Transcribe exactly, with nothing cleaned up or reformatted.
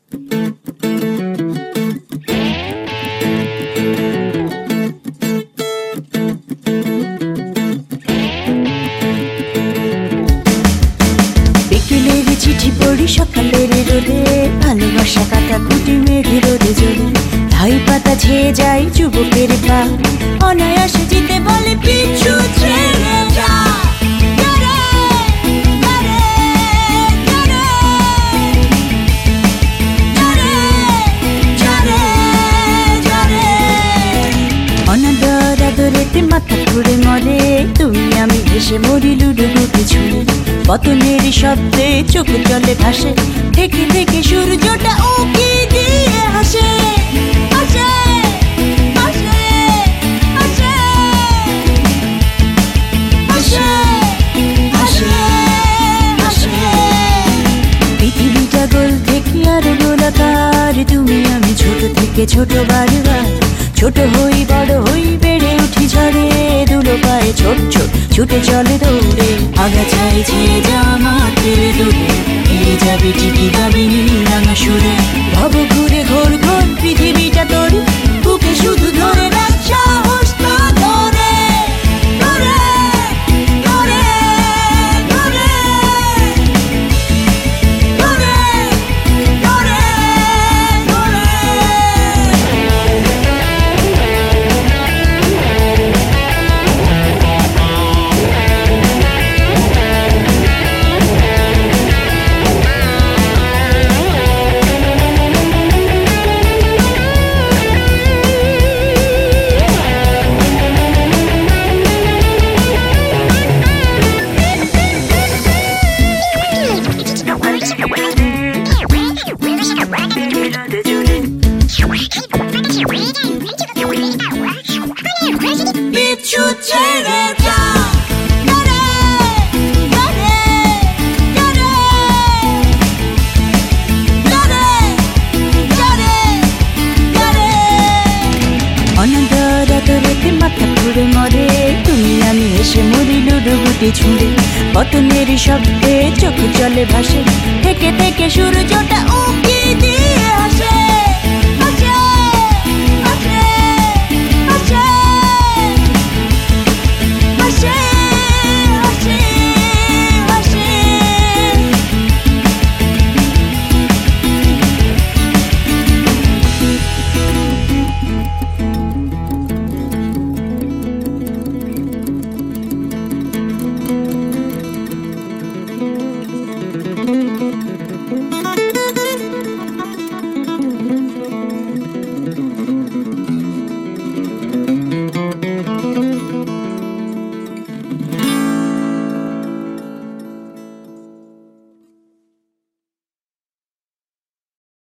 বিকেলের চিঠি পড়ি সকালের রোদে, ভালোবাসা কাটা কুটি মেঘে রোদে জোরে, ধাই পাতা ছেয়ে যায় যুবকের পা, অনায়াসে জিতে বলে পিছু ছেড়ে যা। অনাদর আদরেতে মাথা ঘুরে মরে, তুমি আমি হেসে মরি লুডু গুটি ছুঁড়ে, পতনের শব্দে চোখ জলে ভাসে, থেকে থেকে সূর্যটা উকি দিয়ে হাসে হাসে হাসে হাসে হাসে হাসে হাসে। পৃথিবীটা গোল থেকে আরো গোলাকার, তুমি আমি ছোট থেকে ছোট বারবার, ছোট হই বড় হই বেড়ে উঠি ঝড়ে, দুলো পায়ে ছোট ছোট ছুটে চলে দৌড়ে, আগাছায় ছেয়ে যাওয়া মাঠের দূরে, ফিরে যাবে ঠিকই যাবে নীলাঙ্গা সুরে, ভব ঘুরে ঘোর ঘোর পৃথিবীটা তোর বুকে শুধু ধরে রাখ সাহসটা ধরে ধরে ধরে ধরে ধরে ধরে ধরে। পিছু ছেড়ে যা। অনাদর আদরেতে মাথা ঘুরে মরে, তুমি আমি হেসে মরি লুডু গুটি ছুঁড়ে, পতনের শব্দে চোখ জলে ভাসে, থেকে থেকে সূর্যটা উকি দিয়ে হাসে।